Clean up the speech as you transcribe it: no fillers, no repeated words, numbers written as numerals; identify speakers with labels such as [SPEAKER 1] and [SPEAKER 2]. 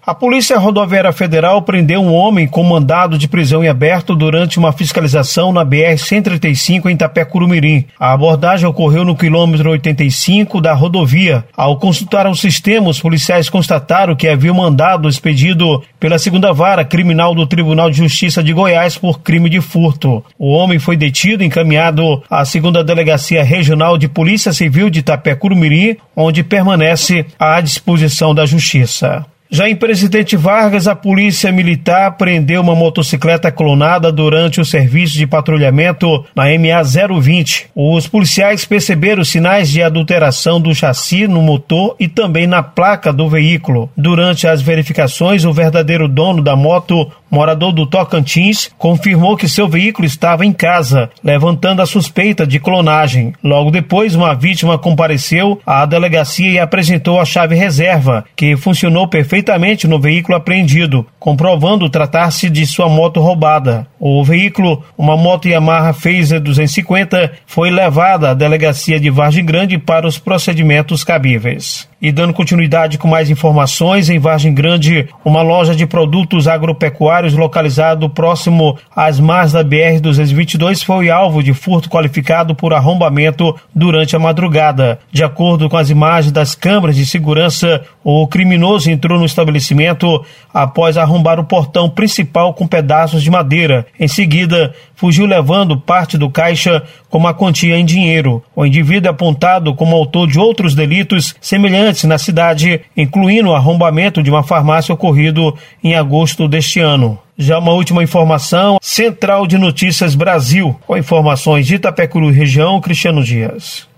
[SPEAKER 1] A Polícia Rodoviária Federal prendeu um homem com mandado de prisão em aberto durante uma fiscalização na BR-135 em Itapecuru-Mirim. A abordagem ocorreu no quilômetro 85 da rodovia. Ao consultar o sistema, os policiais constataram que havia um mandado expedido pela 2ª Vara Criminal do Tribunal de Justiça de Goiás por crime de furto. O homem foi detido e encaminhado à 2ª Delegacia Regional de Polícia Civil de Itapecuru-Mirim, onde permanece à disposição da Justiça. Já em Presidente Vargas, a Polícia Militar prendeu uma motocicleta clonada durante o serviço de patrulhamento na MA 020. Os policiais perceberam sinais de adulteração do chassi no motor e também na placa do veículo. Durante as verificações, o verdadeiro dono da moto, morador do Tocantins, confirmou que seu veículo estava em casa, levantando a suspeita de clonagem. Logo depois, uma vítima compareceu à delegacia e apresentou a chave reserva, que funcionou perfeitamente no veículo apreendido, comprovando tratar-se de sua moto roubada. O veículo, uma moto Yamaha Phaser 250, foi levada à delegacia de Vargem Grande para os procedimentos cabíveis. E dando continuidade com mais informações, em Vargem Grande, uma loja de produtos agropecuários localizado próximo às margens da BR-222 foi alvo de furto qualificado por arrombamento durante a madrugada. De acordo com as imagens das câmeras de segurança, o criminoso entrou no estabelecimento após arrombar o portão principal com pedaços de madeira. Em seguida, fugiu levando parte do caixa com uma quantia em dinheiro. O indivíduo é apontado como autor de outros delitos semelhantes na cidade, incluindo o arrombamento de uma farmácia ocorrido em agosto deste ano. Já uma última informação, Central de Notícias Brasil, com informações de Itapecuru região, Cristiano Dias.